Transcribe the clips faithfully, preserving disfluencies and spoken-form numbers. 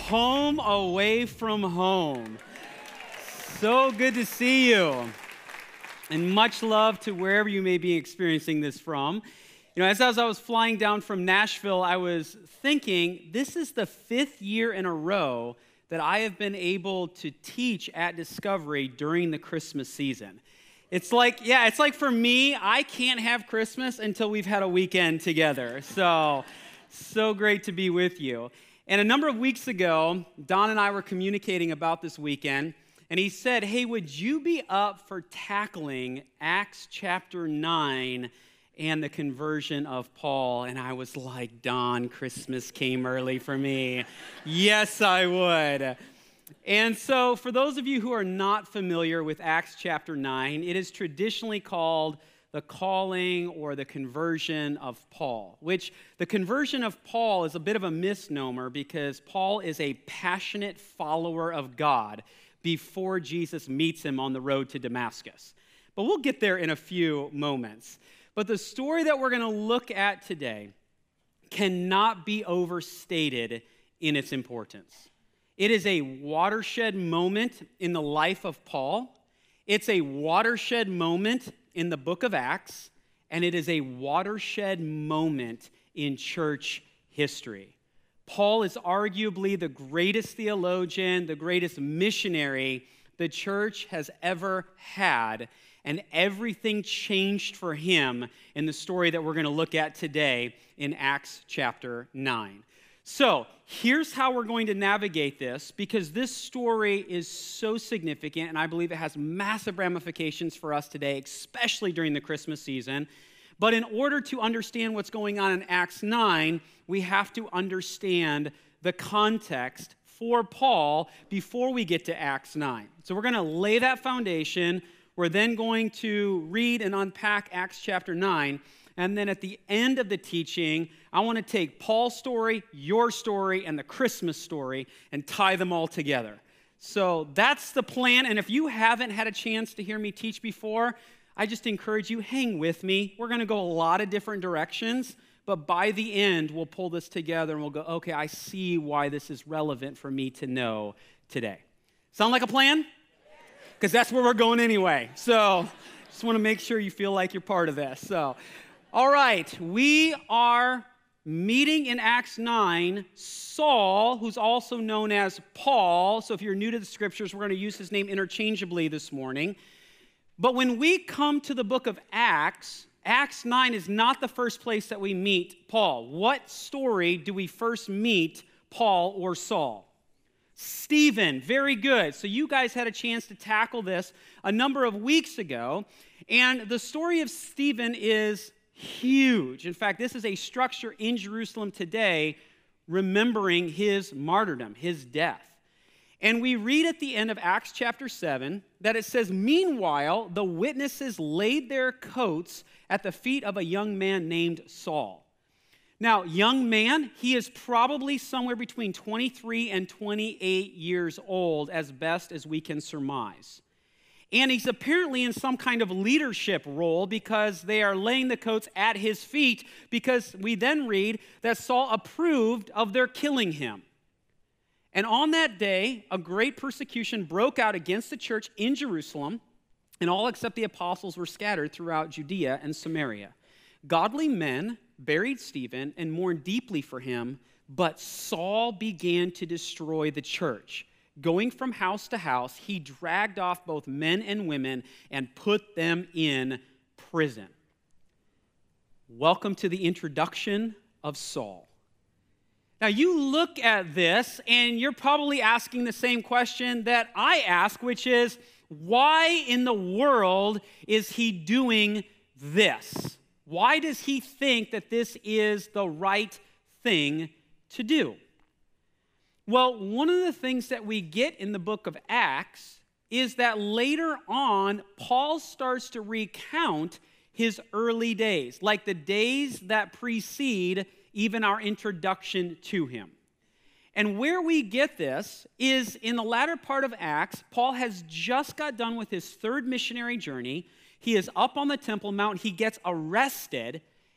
home away from home. So good to see you. And much love to wherever you may be experiencing this from. You know, as, as I was flying down from Nashville, I was thinking, this is the fifth year in a row that I have been able to teach at Discovery during the Christmas season. It's like, yeah, it's like for me, I can't have Christmas until we've had a weekend together. So, so great to be with you. And a number of weeks ago, Don and I were communicating about this weekend, and he said, hey, would you be up for tackling Acts chapter nine and the conversion of Paul? And I was like, Don, Christmas came early for me. Yes, I would. And so for those of you who are not familiar with Acts chapter nine, it is traditionally called the calling or the conversion of Paul, which the conversion of Paul is a bit of a misnomer because Paul is a passionate follower of God before Jesus meets him on the road to Damascus. But we'll get there in a few moments. But the story that we're going to look at today cannot be overstated in its importance. It is a watershed moment in the life of Paul. It's a watershed moment in the book of Acts, and it is a watershed moment in church history. Paul is arguably the greatest theologian, the greatest missionary the church has ever had, and everything changed for him in the story that we're going to look at today in Acts chapter nine. So here's how we're going to navigate this, because this story is so significant, and I believe it has massive ramifications for us today, especially during the Christmas season. But in order to understand what's going on in Acts nine, we have to understand the context for Paul before we get to Acts nine. So we're going to lay that foundation. We're then going to read and unpack Acts chapter nine. And then at the end of the teaching, I want to take Paul's story, your story, and the Christmas story and tie them all together. So that's the plan. And if you haven't had a chance to hear me teach before, I just encourage you, hang with me. We're going to go a lot of different directions, but by the end, we'll pull this together and we'll go, okay, I see why this is relevant for me to know today. Sound like a plan? Because that's where we're going anyway. So just want to make sure you feel like you're part of this. So, all right, we are meeting in Acts nine Saul, who's also known as Paul. So if you're new to the scriptures, we're going to use his name interchangeably this morning. But when we come to the book of Acts, Acts nine is not the first place that we meet Paul. What story do we first meet Paul or Saul? Stephen, very good. So you guys had a chance to tackle this a number of weeks ago. And the story of Stephen is huge. In fact, this is a structure in Jerusalem today remembering his martyrdom, his death. And we read at the end of Acts chapter seven that it says, meanwhile, the witnesses laid their coats at the feet of a young man named Saul. Now, young man, he is probably somewhere between twenty-three and twenty-eight years old, as best as we can surmise. And he's apparently in some kind of leadership role because they are laying the coats at his feet, because we then read that Saul approved of their killing him. And on that day, a great persecution broke out against the church in Jerusalem, and all except the apostles were scattered throughout Judea and Samaria. Godly men buried Stephen and mourned deeply for him, but Saul began to destroy the church. Going from house to house, he dragged off both men and women and put them in prison. Welcome to the introduction of Saul. Now, you look at this, and you're probably asking the same question that I ask, which is, why in the world is he doing this? Why does he think that this is the right thing to do? Well, one of the things that we get in the book of Acts is that later on, Paul starts to recount his early days, like the days that precede even our introduction to him. And where we get this is in the latter part of Acts, Paul has just got done with his third missionary journey. He is up on the Temple Mount. He gets arrested,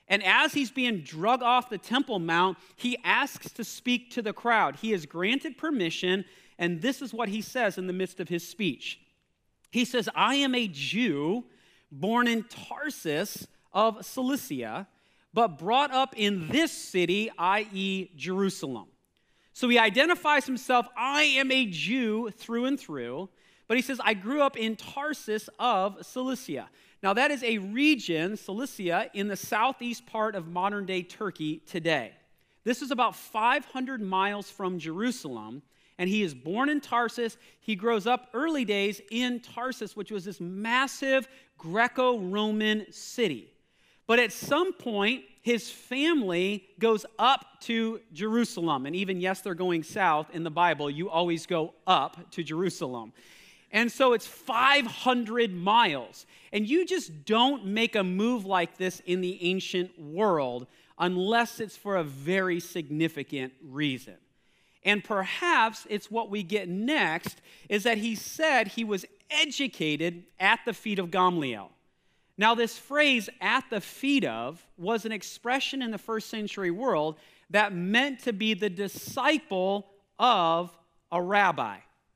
And as he's being drug off the Temple Mount, he asks to speak to the crowd. He is granted permission, and this is what he says in the midst of his speech. He says, I am a Jew born in Tarsus of Cilicia, but brought up in this city, that is. Jerusalem. So he identifies himself, I am a Jew through and through, but he says, I grew up in Tarsus of Cilicia. Now that is a region, Cilicia, in the southeast part of modern-day Turkey today. This is about five hundred miles from Jerusalem, and he is born in Tarsus. He grows up early days in Tarsus, which was this massive Greco-Roman city. But at some point, his family goes up to Jerusalem. And even, yes, they're going south in the Bible. You always go up to Jerusalem. And so it's five hundred miles. And you just don't make a move like this in the ancient world unless it's for a very significant reason. And perhaps it's what we get next, is that he said he was educated at the feet of Gamaliel. Now, this phrase, at the feet of, was an expression in the first century world that meant to be the disciple of a rabbi.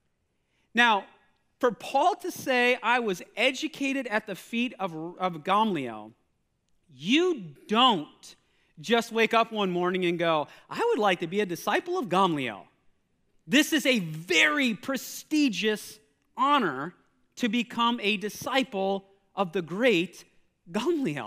Now, for Paul to say, I was educated at the feet of, of Gamaliel, you don't just wake up one morning and go, I would like to be a disciple of Gamaliel. This is a very prestigious honor to become a disciple of the great Gamaliel.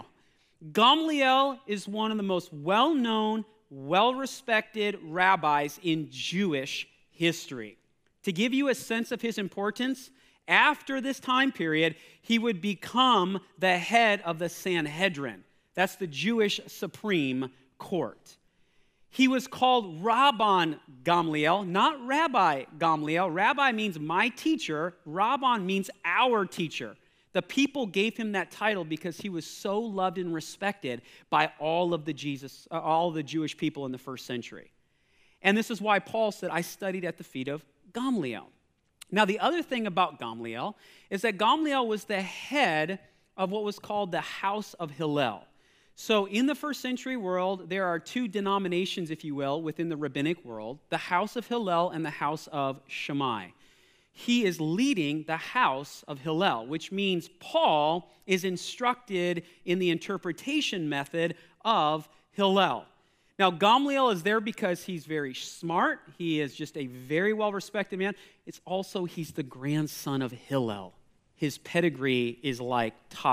Gamaliel is one of the most well-known, well-respected rabbis in Jewish history. To give you a sense of his importance, after this time period, he would become the head of the Sanhedrin. That's the Jewish Supreme Court. He was called Rabban Gamaliel, not Rabbi Gamaliel. Rabbi means my teacher. Rabban means our teacher. The people gave him that title because he was so loved and respected by all of the Jesus, uh, all of the Jewish people in the first century. And this is why Paul said, I studied at the feet of Gamaliel. Now, the other thing about Gamaliel is that Gamaliel was the head of what was called the House of Hillel. So in the first century world, there are two denominations, if you will, within the rabbinic world, the House of Hillel and the House of Shammai. He is leading the House of Hillel, which means Paul is instructed in the interpretation method of Hillel. Now, Gamaliel is there because he's very smart. He is just a very well-respected man. It's also, he's the grandson of Hillel. His pedigree is like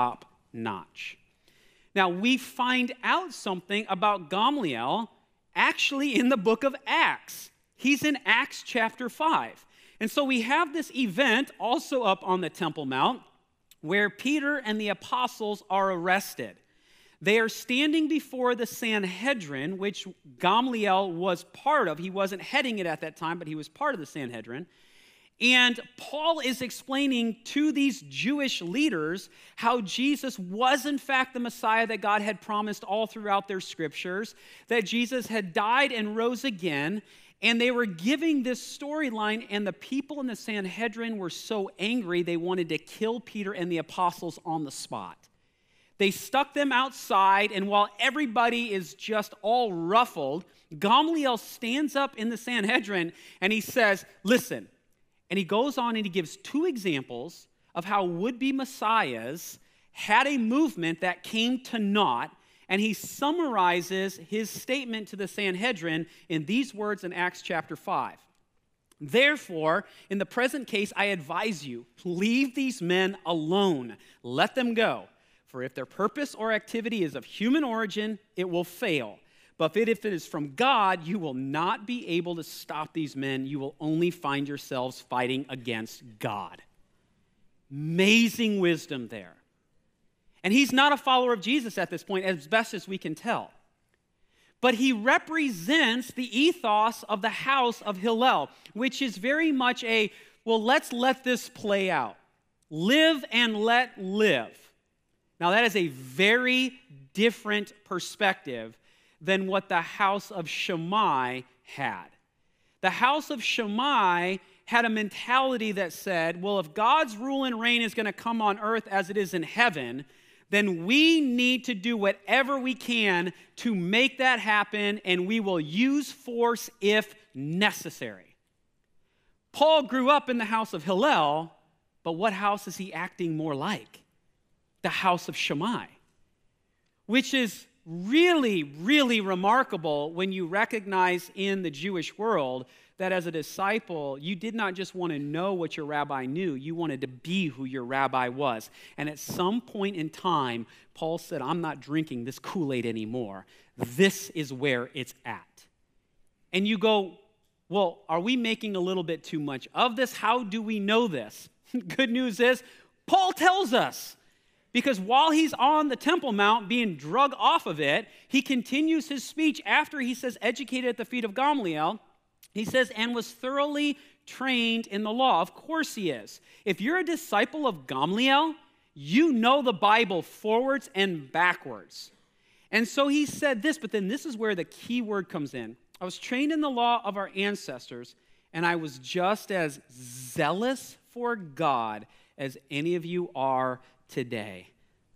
top-notch. Now, we find out something about Gamaliel actually in the book of Acts. He's in Acts chapter five. And so we have this event also up on the Temple Mount where Peter and the apostles are arrested. They are standing before the Sanhedrin, which Gamaliel was part of. He wasn't heading it at that time, but he was part of the Sanhedrin. And Paul is explaining to these Jewish leaders how Jesus was in fact the Messiah that God had promised all throughout their scriptures, that Jesus had died and rose again, and they were giving this storyline, and the people in the Sanhedrin were so angry they wanted to kill Peter and the apostles on the spot. They stuck them outside, and while everybody is just all ruffled, Gamaliel stands up in the Sanhedrin and he says, listen, and he goes on and he gives two examples of how would-be messiahs had a movement that came to naught, and he summarizes his statement to the Sanhedrin in these words in Acts chapter five. Therefore, in the present case, I advise you, leave these men alone. Let them go. For if their purpose or activity is of human origin, it will fail. But if it is from God, you will not be able to stop these men. You will only find yourselves fighting against God. Amazing wisdom there. And he's not a follower of Jesus at this point, as best as we can tell. But he represents the ethos of the House of Hillel, which is very much a, well, let's let this play out. Live and let live. Now, that is a very different perspective than what the House of Shammai had. The House of Shammai had a mentality that said, well, if God's rule and reign is going to come on earth as it is in heaven, then we need to do whatever we can to make that happen, and we will use force if necessary. Paul grew up in the house of Hillel, but what house is he acting more like? The house of Shammai, which is really, really remarkable when you recognize in the Jewish world that as a disciple, you did not just want to know what your rabbi knew, you wanted to be who your rabbi was. And at some point in time, Paul said, I'm not drinking this Kool-Aid anymore. This is where it's at. And you go, well, are we making a little bit too much of this? How do we know this? Good news is, Paul tells us. Because while he's on the Temple Mount being drug off of it, he continues his speech after he says, educated at the feet of Gamaliel. He says, and was thoroughly trained in the law. Of course he is. If you're a disciple of Gamaliel, you know the Bible forwards and backwards. And so he said this, but then this is where the key word comes in. I was trained in the law of our ancestors, and I was just as zealous for God as any of you are today.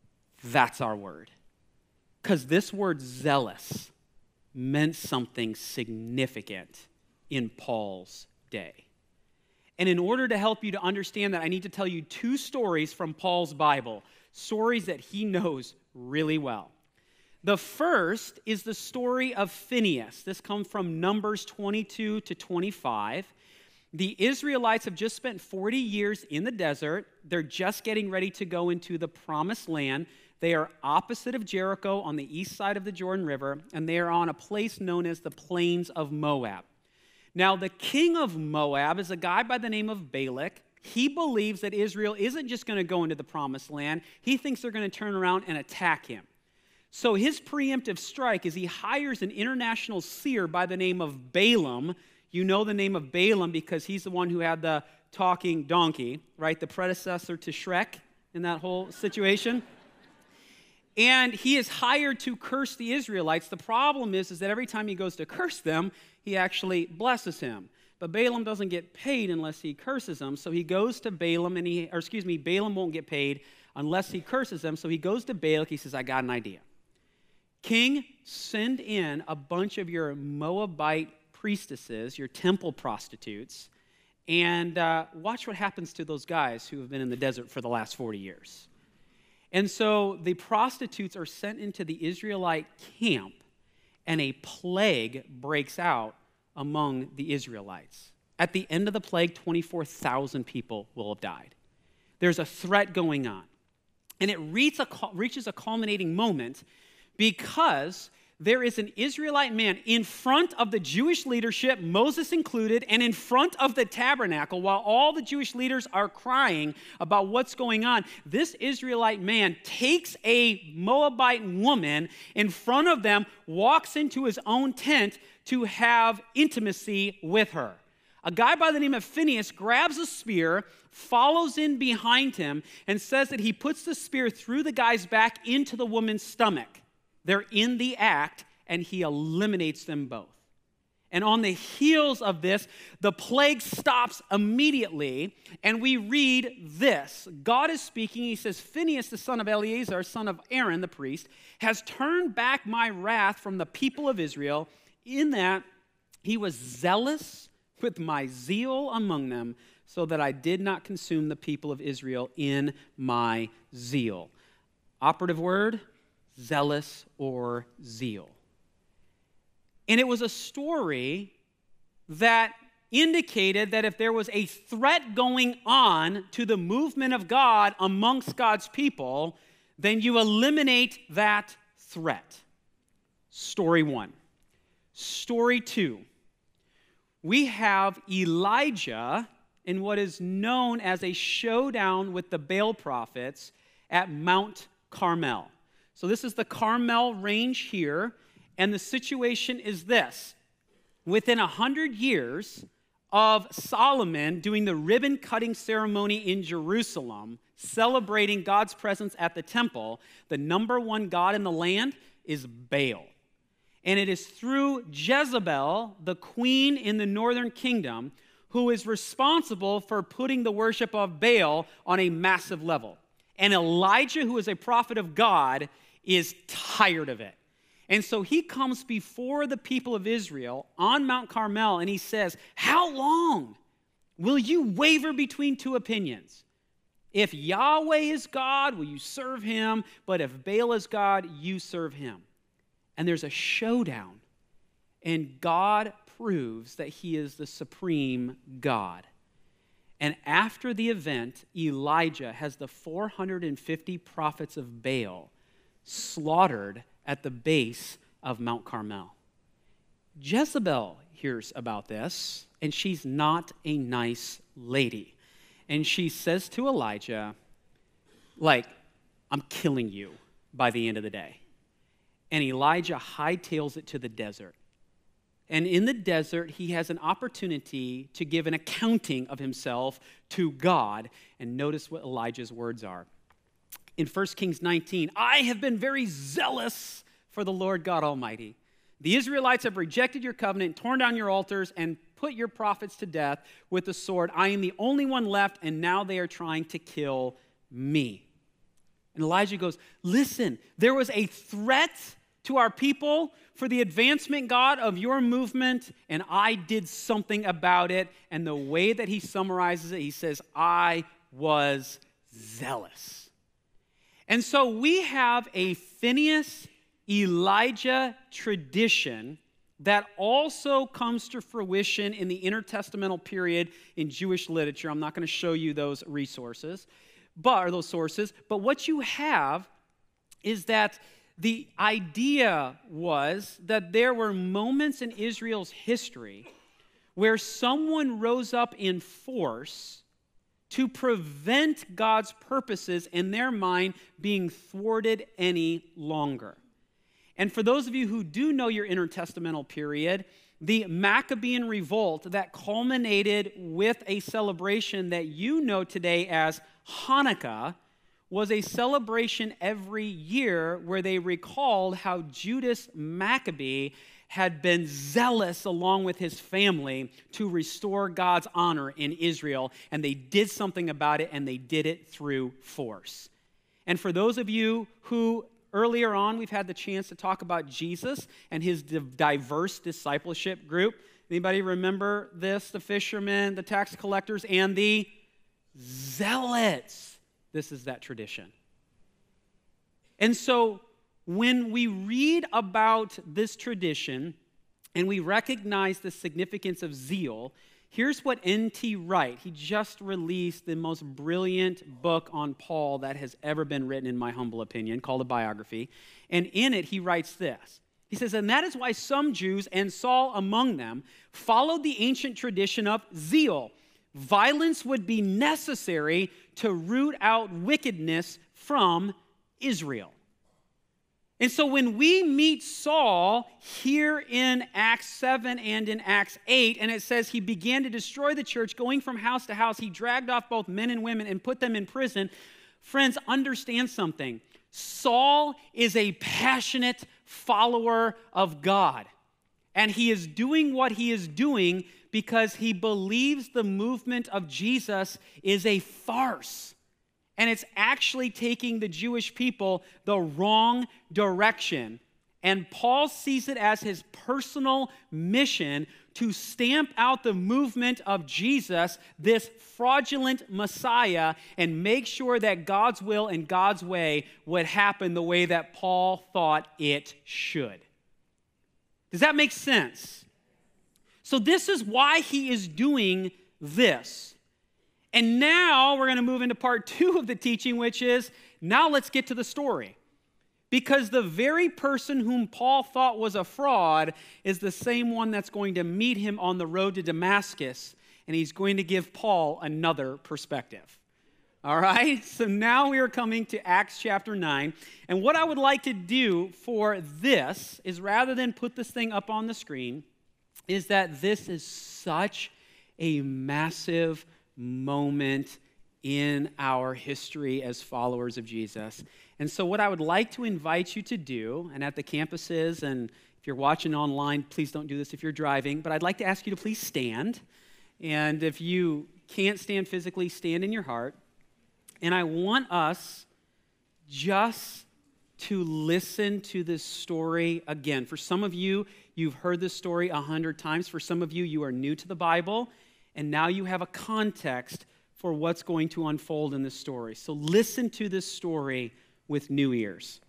That's our word. Because this word zealous meant something significant in Paul's day. And in order to help you to understand that, I need to tell you two stories from Paul's Bible, stories that he knows really well. The first is the story of Phineas. This comes from Numbers twenty-two to twenty-five. The Israelites have just spent forty years in the desert. They're just getting ready to go into the promised land. They are opposite of Jericho on the east side of the Jordan River, and they are on a place known as the Plains of Moab. Now, the king of Moab is a guy by the name of Balak. He believes that Israel isn't just going to go into the promised land. He thinks they're going to turn around and attack him. So his preemptive strike is he hires an international seer by the name of Balaam. You know the name of Balaam because he's the one who had the talking donkey, right? The predecessor to Shrek in that whole situation. And he is hired to curse the Israelites. The problem is, is that every time he goes to curse them, he actually blesses him. But Balaam doesn't get paid unless he curses them. So he goes to Balaam, and he, or excuse me, Balaam won't get paid unless he curses them. So he goes to Balak. He says, I got an idea. King, send in a bunch of your Moabite priestesses, your temple prostitutes, and uh, watch what happens to those guys who have been in the desert for the last forty years. And so the prostitutes are sent into the Israelite camp, and a plague breaks out among the Israelites. At the end of the plague, twenty-four thousand people will have died. There's a threat going on. And it reaches a culminating moment because there is an Israelite man in front of the Jewish leadership, Moses included, and in front of the tabernacle, while all the Jewish leaders are crying about what's going on. This Israelite man takes a Moabite woman in front of them, walks into his own tent to have intimacy with her. A guy by the name of Phineas grabs a spear, follows in behind him, and says that he puts the spear through the guy's back into the woman's stomach. They're in the act, and he eliminates them both. And on the heels of this, the plague stops immediately, and we read this. God is speaking. He says, Phinehas, the son of Eleazar, son of Aaron, the priest, has turned back my wrath from the people of Israel, in that he was zealous with my zeal among them, so that I did not consume the people of Israel in my zeal. Operative word, zealous or zeal. And it was a story that indicated that if there was a threat going on to the movement of God amongst God's people, then you eliminate that threat. Story one. Story two. We have Elijah in what is known as a showdown with the Baal prophets at Mount Carmel. So this is the Carmel range here, and the situation is this. Within a hundred years of Solomon doing the ribbon-cutting ceremony in Jerusalem, celebrating God's presence at the temple, the number one god in the land is Baal. And it is through Jezebel, the queen in the northern kingdom, who is responsible for putting the worship of Baal on a massive level. And Elijah, who is a prophet of God, is tired of it. And so he comes before the people of Israel on Mount Carmel, and he says, how long will you waver between two opinions? If Yahweh is God, will you serve him? But if Baal is God, you serve him. And there's a showdown. And God proves that he is the supreme God. And after the event, Elijah has the four hundred fifty prophets of Baal slaughtered at the base of Mount Carmel. Jezebel hears about this, and she's not a nice lady. And she says to Elijah, like, I'm killing you by the end of the day. And Elijah hightails it to the desert. And in the desert, he has an opportunity to give an accounting of himself to God. And notice what Elijah's words are. In First Kings nineteen, I have been very zealous for the Lord God Almighty. The Israelites have rejected your covenant, torn down your altars, and put your prophets to death with the sword. I am the only one left, and now they are trying to kill me. And Elijah goes, listen, there was a threat to our people for the advancement, God, of your movement, and I did something about it. And the way that he summarizes it, he says, I was zealous. And so we have a Phinehas Elijah tradition that also comes to fruition in the intertestamental period in Jewish literature. I'm not going to show you those resources, but or those sources. But what you have is that the idea was that there were moments in Israel's history where someone rose up in force to prevent God's purposes in their mind being thwarted any longer. And for those of you who do know your intertestamental period, the Maccabean revolt that culminated with a celebration that you know today as Hanukkah was a celebration every year where they recalled how Judas Maccabee had been zealous along with his family to restore God's honor in Israel, and they did something about it, and they did it through force. And for those of you who earlier on we've had the chance to talk about Jesus and his diverse discipleship group. Anybody remember this? The fishermen, the tax collectors, and the zealots. This is that tradition. And so when we read about this tradition and we recognize the significance of zeal, here's what N T Wright, he just released the most brilliant book on Paul that has ever been written, in my humble opinion, called a biography. And in it, he writes this. He says, and that is why some Jews, and Saul among them, followed the ancient tradition of zeal. Violence would be necessary to root out wickedness from Israel. And so when we meet Saul here in Acts seven and in Acts eight, and it says he began to destroy the church, going from house to house, he dragged off both men and women and put them in prison. Friends, understand something. Saul is a passionate follower of God, and he is doing what he is doing because he believes the movement of Jesus is a farce. And it's actually taking the Jewish people the wrong direction. And Paul sees it as his personal mission to stamp out the movement of Jesus, this fraudulent Messiah, and make sure that God's will and God's way would happen the way that Paul thought it should. Does that make sense? So this is why he is doing this. And now we're going to move into part two of the teaching, which is, now let's get to the story. Because the very person whom Paul thought was a fraud is the same one that's going to meet him on the road to Damascus, and he's going to give Paul another perspective. All right? So now we are coming to Acts chapter nine. And what I would like to do for this is, rather than put this thing up on the screen, is that this is such a massive moment in our history as followers of Jesus. And so what I would like to invite you to do, and at the campuses, and if you're watching online, please don't do this if you're driving, but I'd like to ask you to please stand. And if you can't stand physically, stand in your heart. And I want us just to listen to this story again. For some of you, you've heard this story a hundred times. For some of you, you are new to the Bible, and now you have a context for what's going to unfold in this story. So listen to this story with new ears.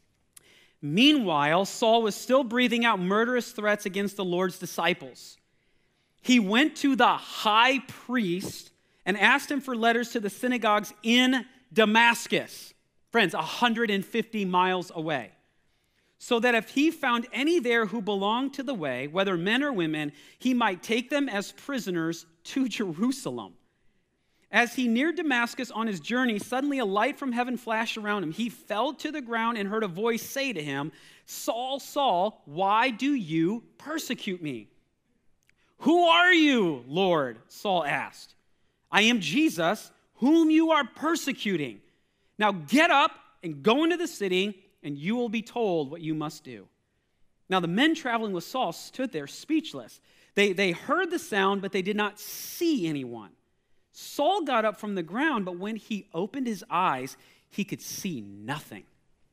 Meanwhile, Saul was still breathing out murderous threats against the Lord's disciples. He went to the high priest and asked him for letters to the synagogues in Damascus. Friends, one hundred fifty miles away. So that if he found any there who belonged to the way, whether men or women, he might take them as prisoners to Jerusalem. As he neared Damascus on his journey, suddenly a light from heaven flashed around him. He fell to the ground and heard a voice say to him, "Saul, Saul, why do you persecute me?" "Who are you, Lord?" Saul asked. "I am Jesus, whom you are persecuting. Now get up and go into the city, and you will be told what you must do." Now the men traveling with Saul stood there speechless. They, they heard the sound, but they did not see anyone. Saul got up from the ground, but when he opened his eyes, he could see nothing.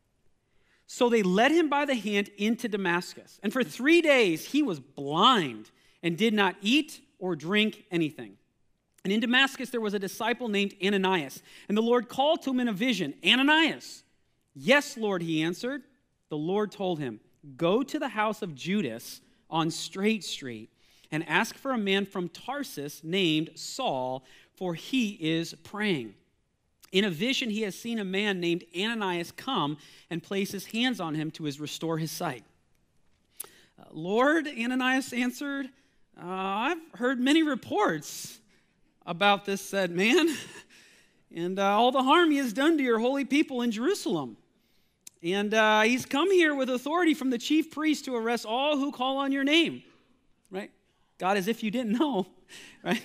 So they led him by the hand into Damascus. And for three days he was blind and did not eat or drink anything. And in Damascus there was a disciple named Ananias. And the Lord called to him in a vision, "Ananias." "Yes, Lord," he answered. The Lord told him, "Go to the house of Judas on Straight Street and ask for a man from Tarsus named Saul, for he is praying. In a vision he has seen a man named Ananias come and place his hands on him to his restore his sight." Uh, "Lord," Ananias answered, uh, "I've heard many reports about this said man and uh, all the harm he has done to your holy people in Jerusalem. And uh, he's come here with authority from the chief priest to arrest all who call on your name." Right? God, as if you didn't know, right?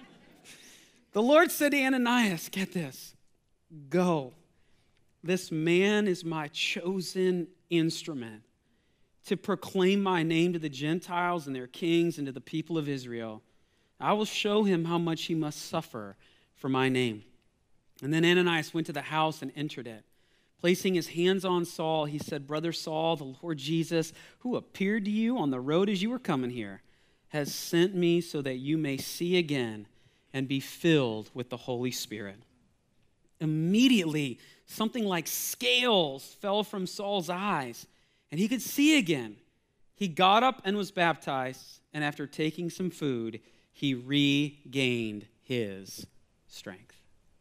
The Lord said to Ananias, get this, "Go. This man is my chosen instrument to proclaim my name to the Gentiles and their kings and to the people of Israel. I will show him how much he must suffer for my name." And then Ananias went to the house and entered it. Placing his hands on Saul, he said, "Brother Saul, the Lord Jesus, who appeared to you on the road as you were coming here, has sent me so that you may see again and be filled with the Holy Spirit." Immediately, something like scales fell from Saul's eyes, and he could see again. He got up and was baptized, and after taking some food, he regained his strength.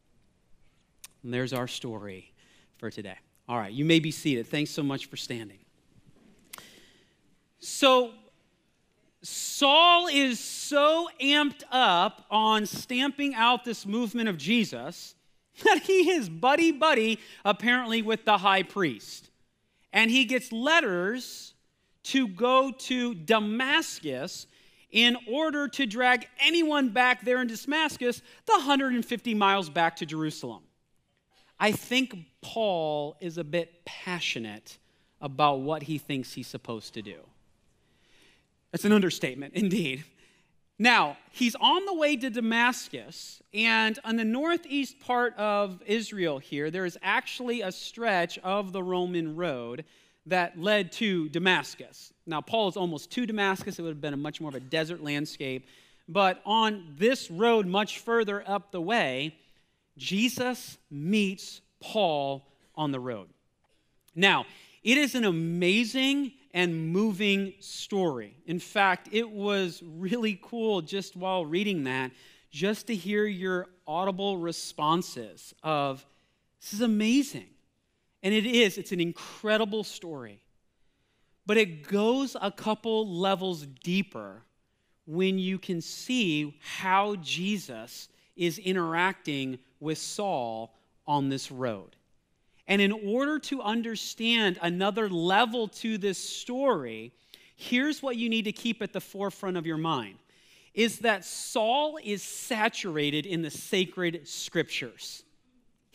And there's our story for today. All right, you may be seated. Thanks so much for standing. So, Saul is so amped up on stamping out this movement of Jesus that he is buddy-buddy, apparently, with the high priest. And he gets letters to go to Damascus in order to drag anyone back there in Damascus the one hundred fifty miles back to Jerusalem. I think Paul is a bit passionate about what he thinks he's supposed to do. That's an understatement, indeed. Now, he's on the way to Damascus, and on the northeast part of Israel here, there is actually a stretch of the Roman road that led to Damascus. Now, Paul is almost to Damascus. It would have been a much more of a desert landscape. But on this road, much further up the way, Jesus meets Paul on the road. Now, it is an amazing and moving story. In fact, it was really cool just while reading that, just to hear your audible responses of, this is amazing. And it is, it's an incredible story. But it goes a couple levels deeper when you can see how Jesus is interacting with Saul on this road. And in order to understand another level to this story, here's what you need to keep at the forefront of your mind, is that Saul is saturated in the sacred scriptures.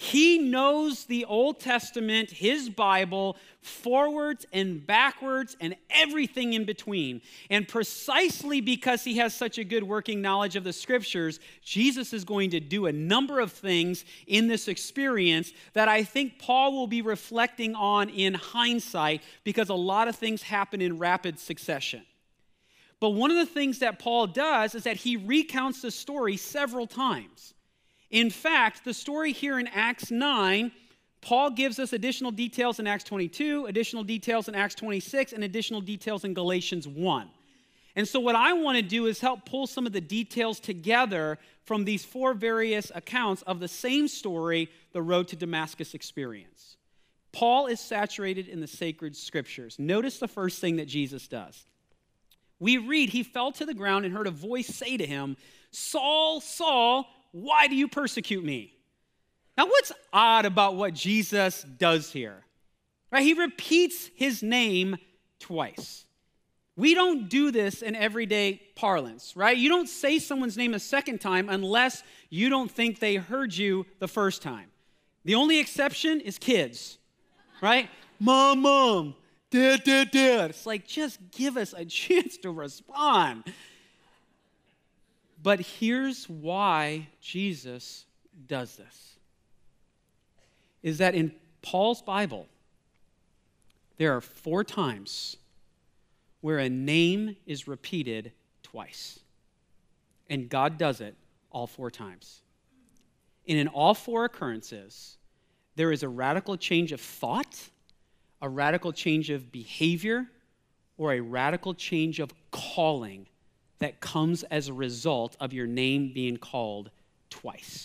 He knows the Old Testament, his Bible, forwards and backwards and everything in between. And precisely because he has such a good working knowledge of the scriptures, Jesus is going to do a number of things in this experience that I think Paul will be reflecting on in hindsight, because a lot of things happen in rapid succession. But one of the things that Paul does is that he recounts the story several times. In fact, the story here in Acts nine, Paul gives us additional details in Acts twenty-two, additional details in Acts twenty-six, and additional details in Galatians one. And so what I want to do is help pull some of the details together from these four various accounts of the same story, the Road to Damascus experience. Paul is saturated in the sacred scriptures. Notice the first thing that Jesus does. We read, he fell to the ground and heard a voice say to him, "Saul, Saul, why do you persecute me?" Now, what's odd about what Jesus does here? Right? He repeats his name twice. We don't do this in everyday parlance, right? You don't say someone's name a second time unless you don't think they heard you the first time. The only exception is kids, right? Mom, mom, dad, dad, dad. It's like, just give us a chance to respond. But here's why Jesus does this. Is that in Paul's Bible, there are four times where a name is repeated twice. And God does it all four times. And in all four occurrences, there is a radical change of thought, a radical change of behavior, or a radical change of calling that comes as a result of your name being called twice.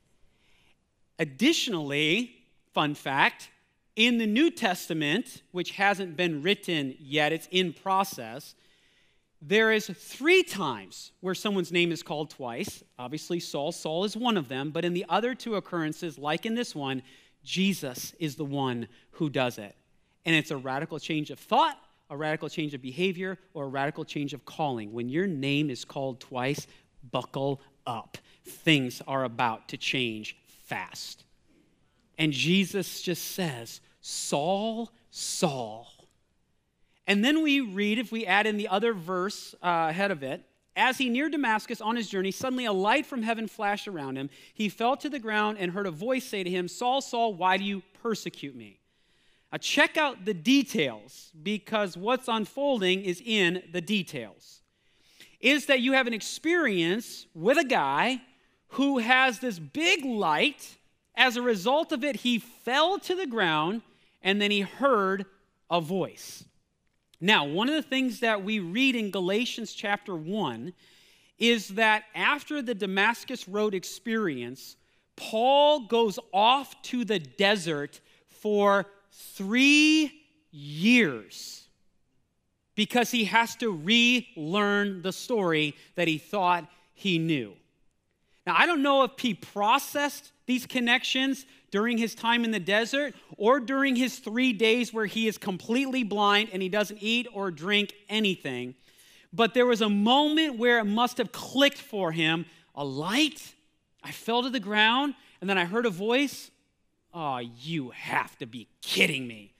Additionally, fun fact, in the New Testament, which hasn't been written yet, it's in process, there is three times where someone's name is called twice. Obviously, Saul, Saul is one of them, but in the other two occurrences, like in this one, Jesus is the one who does it. And it's a radical change of thought, a radical change of behavior, or a radical change of calling. When your name is called twice, buckle up. Things are about to change fast. And Jesus just says, "Saul, Saul." And then we read, if we add in the other verse uh, ahead of it, as he neared Damascus on his journey, suddenly a light from heaven flashed around him. He fell to the ground and heard a voice say to him, "Saul, Saul, why do you persecute me?" Now check out the details, because what's unfolding is in the details. Is that you have an experience with a guy who has this big light. As a result of it, he fell to the ground, and then he heard a voice. Now, one of the things that we read in Galatians chapter one is that after the Damascus Road experience, Paul goes off to the desert for three years because he has to relearn the story that he thought he knew. Now, I don't know if he processed these connections during his time in the desert or during his three days where he is completely blind and he doesn't eat or drink anything. But there was a moment where it must have clicked for him. A light, I fell to the ground, and then I heard a voice. Oh, you have to be kidding me.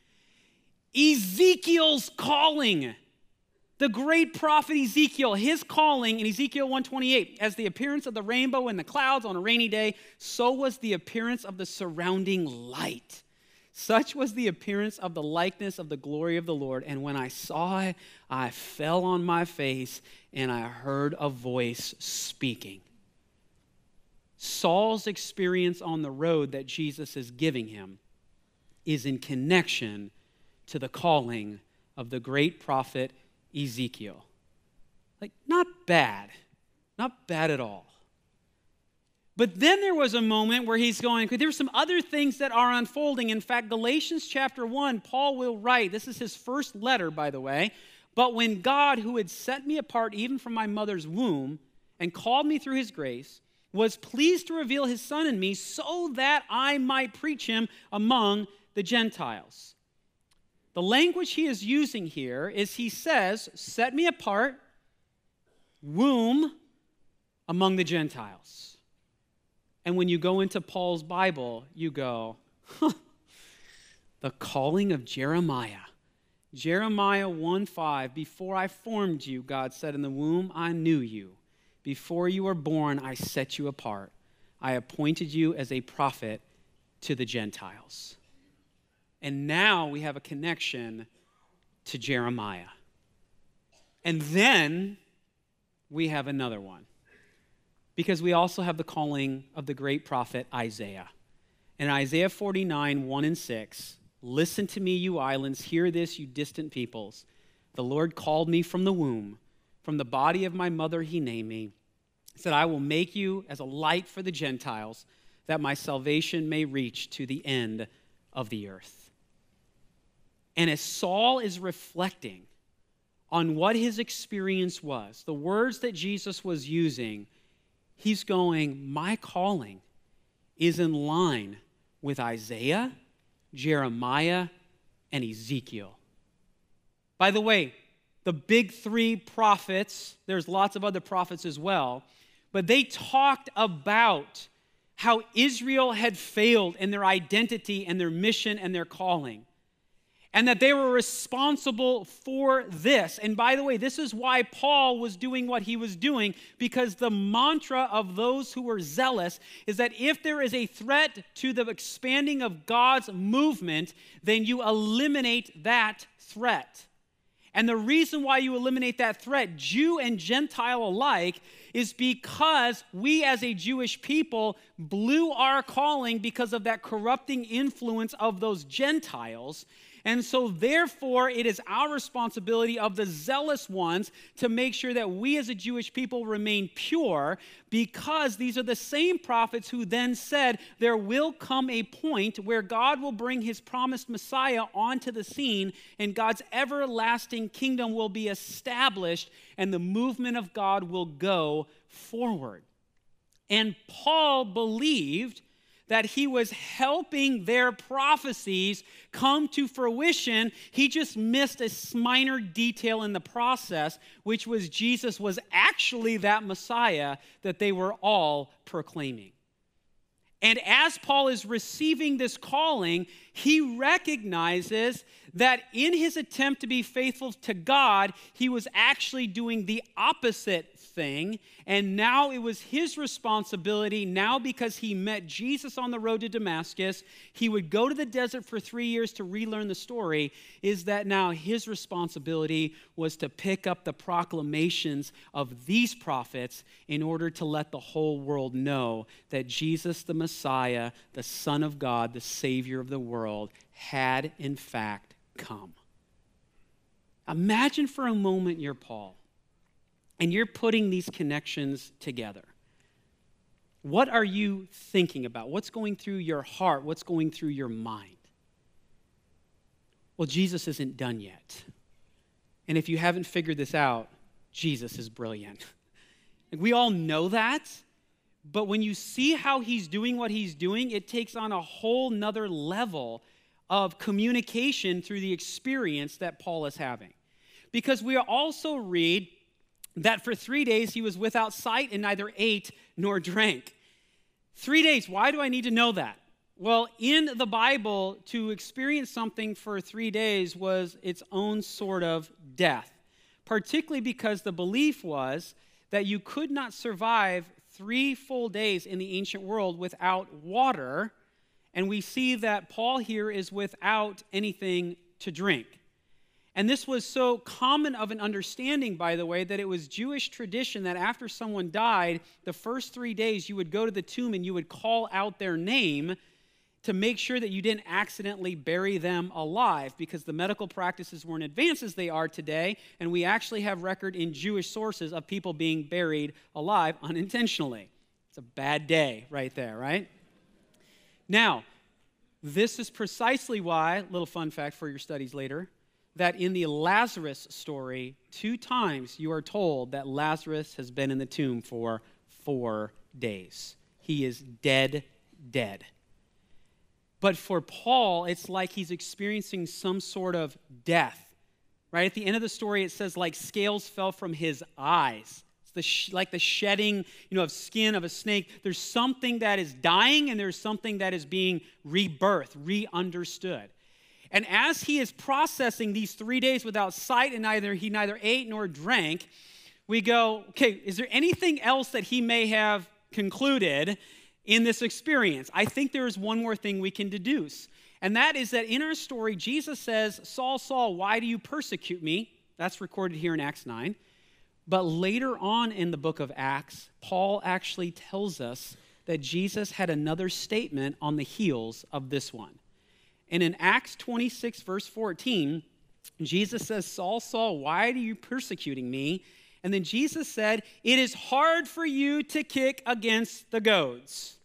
Ezekiel's calling. The great prophet Ezekiel, his calling in Ezekiel one twenty-eight, as the appearance of the rainbow in the clouds on a rainy day, so was the appearance of the surrounding light. Such was the appearance of the likeness of the glory of the Lord. And when I saw it, I fell on my face, and I heard a voice speaking. Saul's experience on the road that Jesus is giving him is in connection to the calling of the great prophet Ezekiel. Like, not bad. Not bad at all. But then there was a moment where he's going, there's some other things that are unfolding. In fact, Galatians chapter one, Paul will write, this is his first letter, by the way, "But when God, who had set me apart even from my mother's womb and called me through his grace, was pleased to reveal his son in me so that I might preach him among the Gentiles." The language he is using here is he says, set me apart, womb, among the Gentiles. And when you go into Paul's Bible, you go, huh, the calling of Jeremiah. Jeremiah one five, before I formed you, God said, in the womb I knew you. Before you were born, I set you apart. I appointed you as a prophet to the Gentiles. And now we have a connection to Jeremiah. And then we have another one. Because we also have the calling of the great prophet Isaiah. In Isaiah forty-nine, one and six, listen to me, you islands, hear this, you distant peoples. The Lord called me from the womb. From the body of my mother he named me. He said, I will make you as a light for the Gentiles, that my salvation may reach to the end of the earth. And as Saul is reflecting on what his experience was, the words that Jesus was using, he's going, my calling is in line with Isaiah, Jeremiah, and Ezekiel. By the way, the big three prophets, there's lots of other prophets as well, but they talked about how Israel had failed in their identity and their mission and their calling, and that they were responsible for this. And by the way, this is why Paul was doing what he was doing, because the mantra of those who were zealous is that if there is a threat to the expanding of God's movement, then you eliminate that threat. And the reason why you eliminate that threat, Jew and Gentile alike, is because we as a Jewish people blew our calling because of that corrupting influence of those Gentiles. And so therefore, it is our responsibility of the zealous ones to make sure that we as a Jewish people remain pure, because these are the same prophets who then said there will come a point where God will bring his promised Messiah onto the scene and God's everlasting kingdom will be established and the movement of God will go forward. And Paul believed that he was helping their prophecies come to fruition. He just missed a minor detail in the process, which was Jesus was actually that Messiah that they were all proclaiming. And as Paul is receiving this calling, he recognizes that in his attempt to be faithful to God, he was actually doing the opposite thing. And now it was his responsibility, now because he met Jesus on the road to Damascus, he would go to the desert for three years to relearn the story, is that now his responsibility was to pick up the proclamations of these prophets in order to let the whole world know that Jesus, the Messiah, the Son of God, the Savior of the world, had in fact come. Imagine for a moment you're Paul, and you're putting these connections together. What are you thinking about? What's going through your heart? What's going through your mind? Well, Jesus isn't done yet. And if you haven't figured this out, Jesus is brilliant. Like, we all know that, but when you see how he's doing what he's doing, it takes on a whole nother level of communication through the experience that Paul is having. Because we also read that for three days he was without sight and neither ate nor drank. Three days, why do I need to know that? Well, in the Bible, to experience something for three days was its own sort of death, particularly because the belief was that you could not survive three full days in the ancient world without water, and we see that Paul here is without anything to drink. And this was so common of an understanding, by the way, that it was Jewish tradition that after someone died, the first three days you would go to the tomb and you would call out their name to make sure that you didn't accidentally bury them alive, because the medical practices weren't advanced as they are today, and we actually have record in Jewish sources of people being buried alive unintentionally. It's a bad day right there, right? Now, this is precisely why, little fun fact for your studies later, that in the Lazarus story, two times you are told that Lazarus has been in the tomb for four days. He is dead, dead. But for Paul, it's like he's experiencing some sort of death. Right? At the end of the story, it says like scales fell from his eyes. the sh- like the shedding, you know, of skin of a snake. There's something that is dying and there's something that is being rebirthed, re-understood. And as he is processing these three days without sight and neither he neither ate nor drank, we go, okay, is there anything else that he may have concluded in this experience? I think there is one more thing we can deduce. And that is that in our story, Jesus says, Saul, Saul, why do you persecute me? That's recorded here in Acts nine. But later on in the book of Acts, Paul actually tells us that Jesus had another statement on the heels of this one. And in Acts twenty-six, verse fourteen, Jesus says, Saul, Saul, why are you persecuting me? And then Jesus said, it is hard for you to kick against the goads.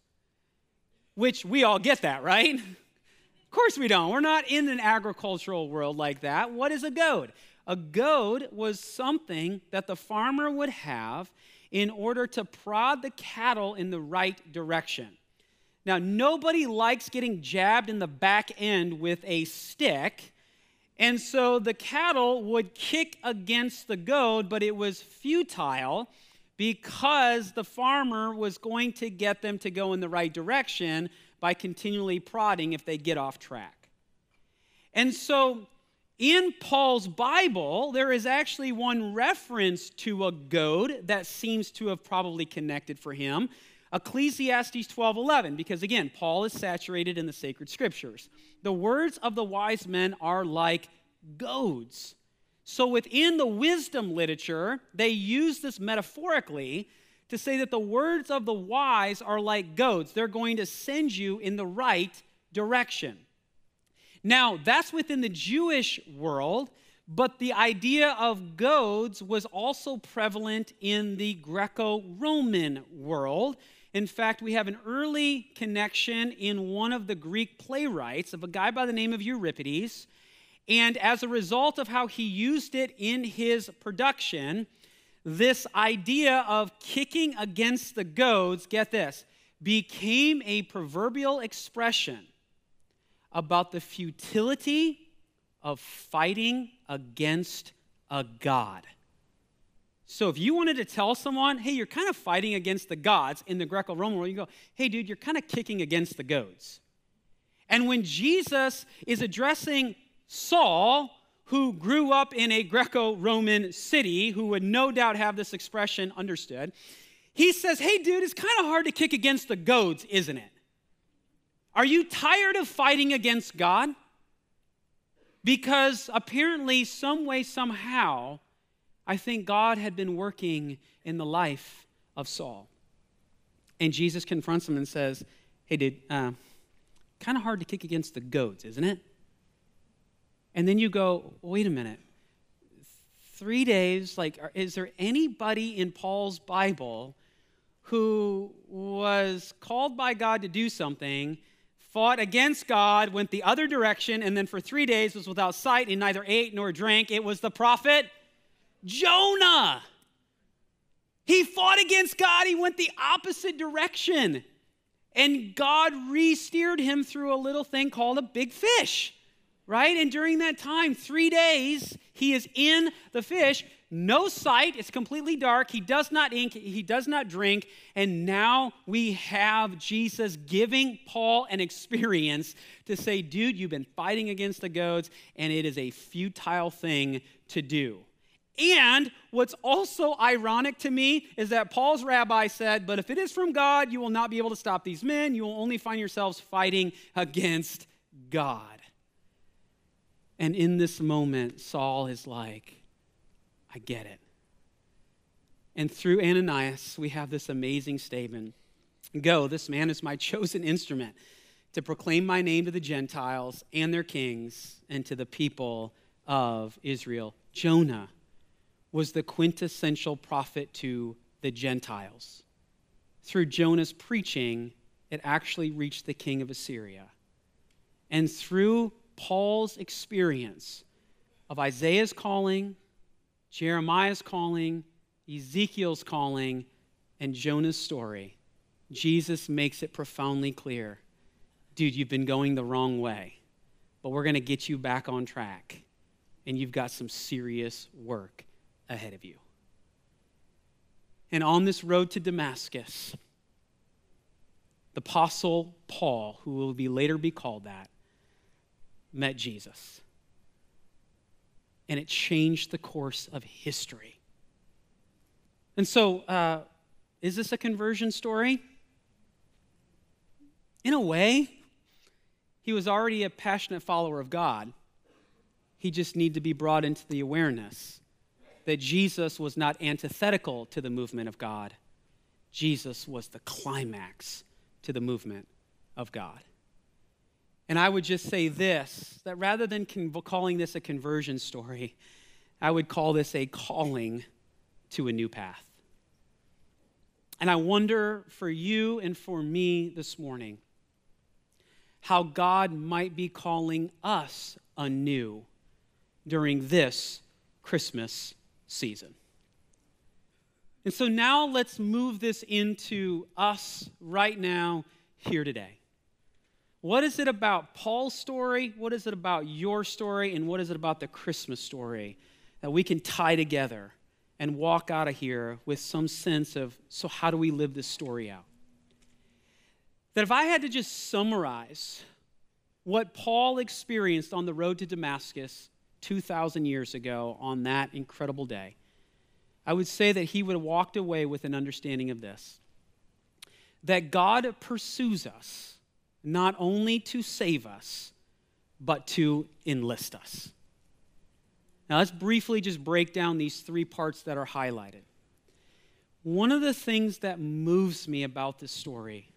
Which we all get that, right? Of course we don't. We're not in an agricultural world like that. What is a goad? A goad was something that the farmer would have in order to prod the cattle in the right direction. Now, nobody likes getting jabbed in the back end with a stick, and so the cattle would kick against the goad, but it was futile because the farmer was going to get them to go in the right direction by continually prodding if they get off track. And so in Paul's Bible, there is actually one reference to a goad that seems to have probably connected for him. Ecclesiastes twelve eleven, because again, Paul is saturated in the sacred scriptures. The words of the wise men are like goads. So within the wisdom literature, they use this metaphorically to say that the words of the wise are like goads. They're going to send you in the right direction. Now, that's within the Jewish world, but the idea of goads was also prevalent in the Greco-Roman world. In fact, we have an early connection in one of the Greek playwrights of a guy by the name of Euripides. And as a result of how he used it in his production, this idea of kicking against the goads, get this, became a proverbial expression about the futility of fighting against a god. So if you wanted to tell someone, hey, you're kind of fighting against the gods in the Greco-Roman world, you go, hey, dude, you're kind of kicking against the goads. And when Jesus is addressing Saul, who grew up in a Greco-Roman city, who would no doubt have this expression understood, he says, hey, dude, it's kind of hard to kick against the goads, isn't it? Are you tired of fighting against God? Because apparently, some way, somehow, I think God had been working in the life of Saul. And Jesus confronts him and says, hey, dude, uh, kind of hard to kick against the goads, isn't it? And then you go, wait a minute. Three days, like, is there anybody in Paul's Bible who was called by God to do something, fought against God, went the other direction, and then for three days was without sight and neither ate nor drank? It was the prophet Jonah. He fought against God. He went the opposite direction. And God re-steered him through a little thing called a big fish, right? And during that time, three days, he is in the fish. No sight. It's completely dark. He does not eat. He does not drink. And now we have Jesus giving Paul an experience to say, dude, you've been fighting against the goads, and it is a futile thing to do. And what's also ironic to me is that Paul's rabbi said, but if it is from God, you will not be able to stop these men. You will only find yourselves fighting against God. And in this moment, Saul is like, I get it. And through Ananias, we have this amazing statement. Go, this man is my chosen instrument to proclaim my name to the Gentiles and their kings and to the people of Israel. Jonah was the quintessential prophet to the Gentiles. Through Jonah's preaching, it actually reached the king of Assyria. And through Paul's experience of Isaiah's calling, Jeremiah's calling, Ezekiel's calling, and Jonah's story, Jesus makes it profoundly clear. Dude, you've been going the wrong way, but we're going to get you back on track, and you've got some serious work ahead of you. And on this road to Damascus, the Apostle Paul, who will be later be called that, met Jesus. And it changed the course of history. And so, uh, is this a conversion story? In a way, he was already a passionate follower of God. He just needed to be brought into the awareness that Jesus was not antithetical to the movement of God. Jesus was the climax to the movement of God. And I would just say this, that rather than con- calling this a conversion story, I would call this a calling to a new path. And I wonder for you and for me this morning, how God might be calling us anew during this Christmas season. And so now let's move this into us right now, here today. What is it about Paul's story? What is it about your story? And what is it about the Christmas story that we can tie together and walk out of here with some sense of, so how do we live this story out? That if I had to just summarize what Paul experienced on the road to Damascus two thousand years ago on that incredible day, I would say that he would have walked away with an understanding of this, that God pursues us not only to save us, but to enlist us. Now let's briefly just break down these three parts that are highlighted. One of the things that moves me about this story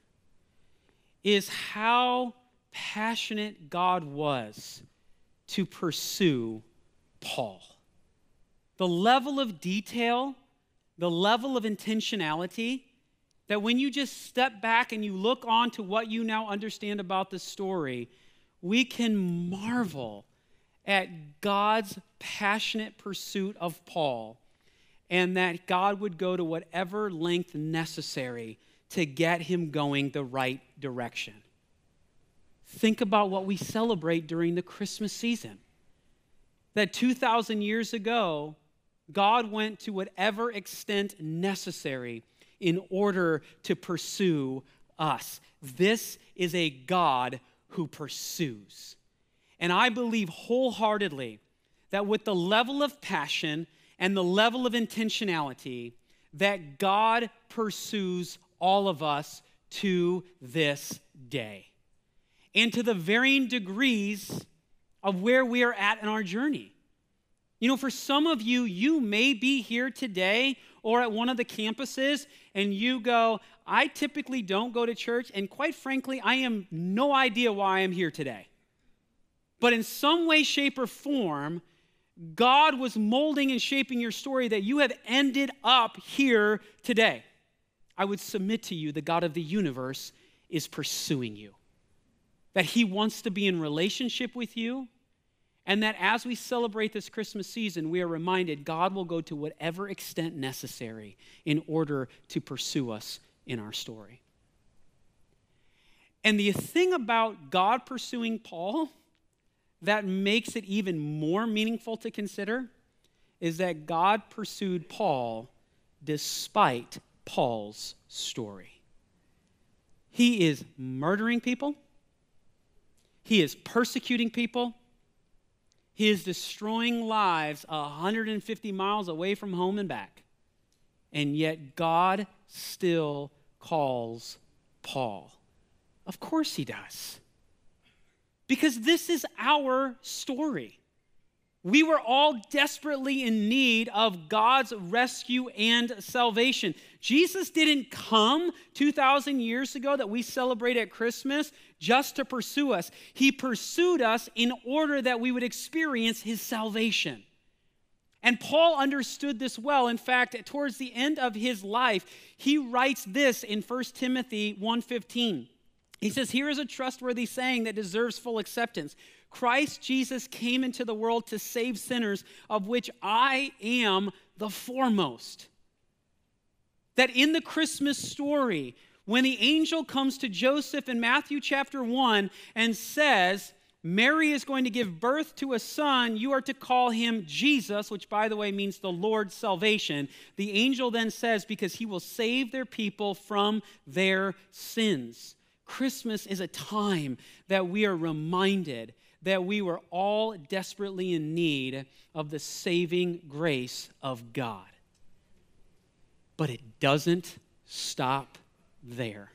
is how passionate God was to pursue Paul. The level of detail, the level of intentionality, that when you just step back and you look on to what you now understand about the story, we can marvel at God's passionate pursuit of Paul, and that God would go to whatever length necessary to get him going the right direction. Think about what we celebrate during the Christmas season. That two thousand years ago, God went to whatever extent necessary in order to pursue us. This is a God who pursues. And I believe wholeheartedly that with the level of passion and the level of intentionality, that God pursues all of us to this day. And to the varying degrees of where we are at in our journey. You know, for some of you, you may be here today or at one of the campuses and you go, I typically don't go to church, and quite frankly, I have no idea why I'm here today. But in some way, shape, or form, God was molding and shaping your story that you have ended up here today. I would submit to you the God of the universe is pursuing you. That he wants to be in relationship with you, and that as we celebrate this Christmas season, we are reminded God will go to whatever extent necessary in order to pursue us in our story. And the thing about God pursuing Paul that makes it even more meaningful to consider is that God pursued Paul despite Paul's story. He is murdering people. He is persecuting people. He is destroying lives one hundred fifty miles away from home and back. And yet God still calls Paul. Of course he does. Because this is our story. We were all desperately in need of God's rescue and salvation. Jesus didn't come two thousand years ago that we celebrate at Christmas just to pursue us. He pursued us in order that we would experience his salvation. And Paul understood this well. In fact, towards the end of his life, he writes this in First Timothy one fifteen. He says, here is a trustworthy saying that deserves full acceptance. Christ Jesus came into the world to save sinners, of which I am the foremost. That in the Christmas story, when the angel comes to Joseph in Matthew chapter one and says, Mary is going to give birth to a son. You are to call him Jesus, which, by the way, means the Lord's salvation. The angel then says, because he will save their people from their sins. Christmas is a time that we are reminded that we were all desperately in need of the saving grace of God. But it doesn't stop there.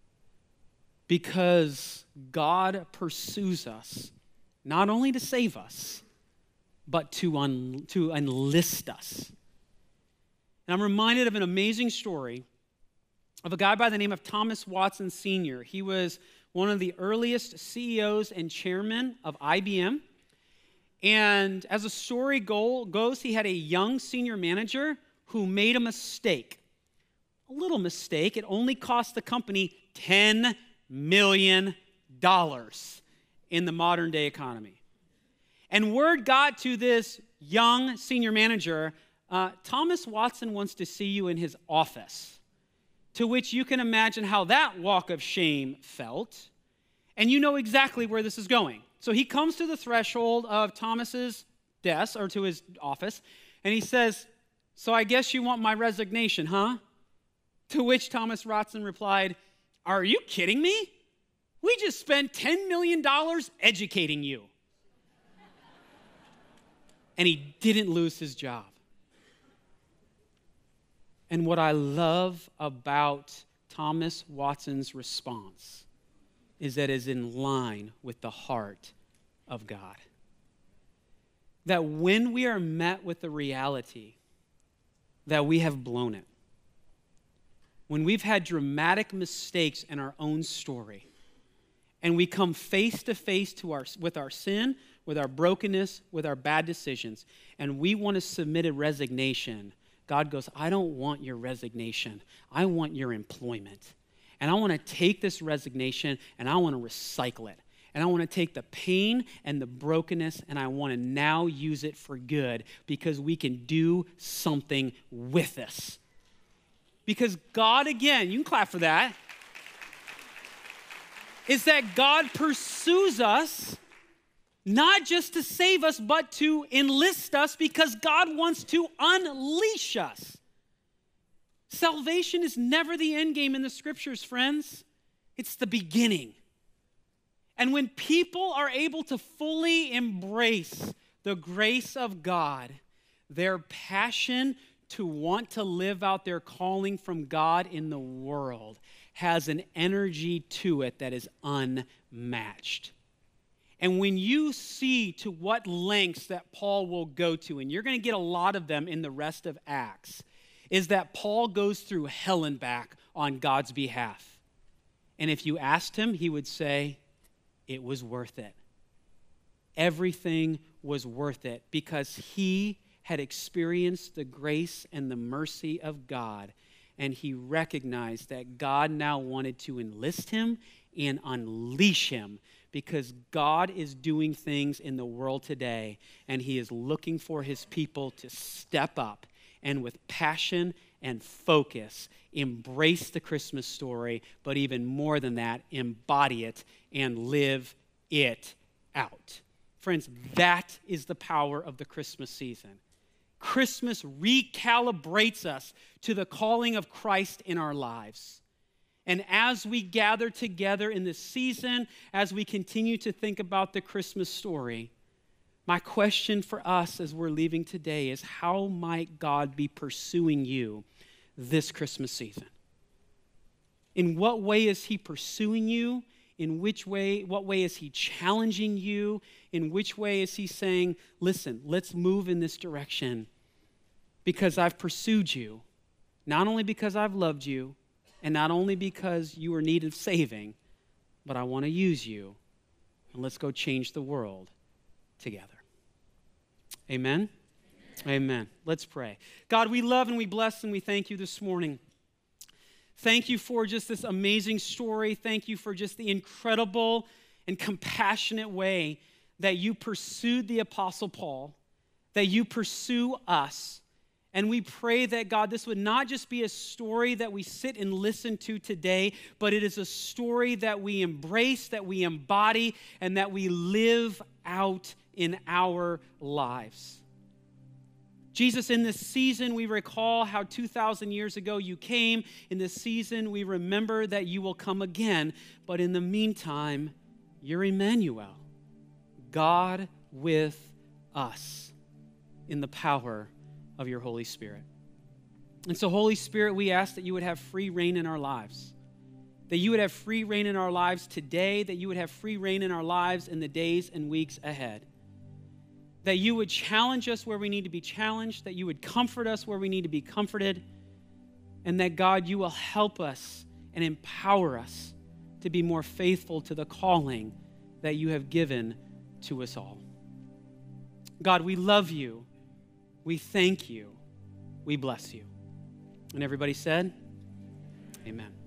Because God pursues us, not only to save us, but to, un- to enlist us. And I'm reminded of an amazing story of a guy by the name of Thomas Watson Senior He was one of the earliest C E Os and chairman of I B M. And as the story go- goes, he had a young senior manager who made a mistake. A little mistake. It only cost the company ten million dollars in the modern day economy. And word got to this young senior manager, uh, Thomas Watson wants to see you in his office, to which you can imagine how that walk of shame felt. And you know exactly where this is going. So he comes to the threshold of Thomas's desk, or to his office, and he says, so I guess you want my resignation, huh? To which Thomas Watson replied, are you kidding me? We just spent ten million dollars educating you. And he didn't lose his job. And what I love about Thomas Watson's response is that it is in line with the heart of God. That when we are met with the reality that we have blown it, when we've had dramatic mistakes in our own story, and we come face to face to our, with our sin, with our brokenness, with our bad decisions, and we want to submit a resignation, God goes, I don't want your resignation. I want your employment. And I want to take this resignation and I want to recycle it. And I want to take the pain and the brokenness and I want to now use it for good because we can do something with this. Because God, again, you can clap for that, is that God pursues us not just to save us, but to enlist us because God wants to unleash us. Salvation is never the end game in the scriptures, friends. It's the beginning. And when people are able to fully embrace the grace of God, their passion to want to live out their calling from God in the world has an energy to it that is unmatched. And when you see to what lengths that Paul will go to, and you're going to get a lot of them in the rest of Acts, is that Paul goes through hell and back on God's behalf. And if you asked him, he would say, it was worth it. Everything was worth it because he had experienced the grace and the mercy of God, and he recognized that God now wanted to enlist him and unleash him because God is doing things in the world today, and he is looking for his people to step up and with passion and focus embrace the Christmas story, but even more than that, embody it and live it out. Friends, that is the power of the Christmas season. Christmas recalibrates us to the calling of Christ in our lives. And as we gather together in this season, as we continue to think about the Christmas story, my question for us as we're leaving today is, how might God be pursuing you this Christmas season? In what way is he pursuing you? In which way, what way is he challenging you? In which way is he saying, listen, let's move in this direction because I've pursued you, not only because I've loved you, and not only because you are in need of saving, but I want to use you, and let's go change the world together. Amen? Amen? Amen. Let's pray. God, we love and we bless and we thank you this morning. Thank you for just this amazing story. Thank you for just the incredible and compassionate way that you pursued the Apostle Paul, that you pursue us, And we pray that, God, this would not just be a story that we sit and listen to today, but it is a story that we embrace, that we embody, and that we live out in our lives. Jesus, in this season, we recall how two thousand years ago you came. In this season, we remember that you will come again. But in the meantime, you're Emmanuel, God with us in the power of your Holy Spirit. And so, Holy Spirit, we ask that you would have free reign in our lives, that you would have free reign in our lives today, that you would have free reign in our lives in the days and weeks ahead, that you would challenge us where we need to be challenged, that you would comfort us where we need to be comforted, and that, God, you will help us and empower us to be more faithful to the calling that you have given to us all. God, we love you. We thank you. We bless you. And everybody said, amen.